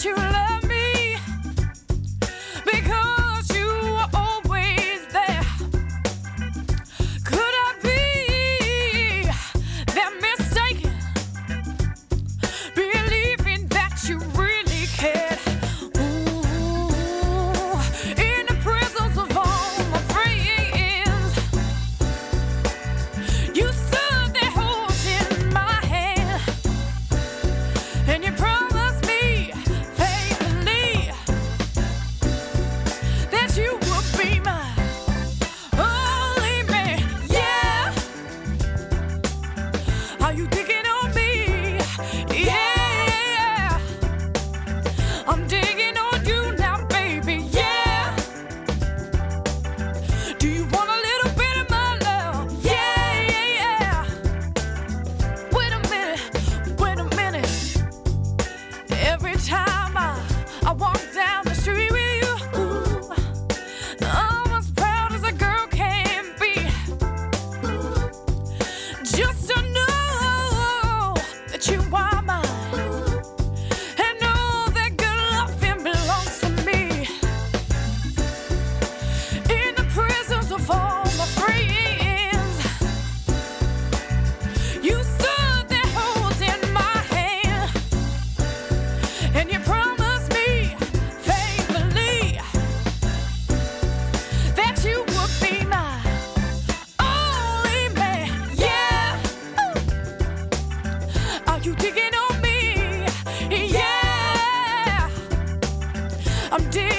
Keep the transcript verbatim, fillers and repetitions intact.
that you love me because you were always there. Could I be that mistaken, believing that you really cared? Ooh, in the presence of all my friends, you stood there holding my hand, and you promised me faithfully that you would be my only man. Yeah, are you digging on me? Yeah, I'm digging on you now, baby. Yeah, do you want a little bit of my love? Yeah, yeah, yeah. Wait a minute, wait a minute. Every time I, I walk down the street with you, ooh, I'm as proud as a girl can be. Just to know that you are mine, and know that good loving belongs to me. In the presence of all my friends, you stood there holding my hand, and you promised me faithfully that you would be my only man. Yeah, are you digging on me? Yeah, I'm digging.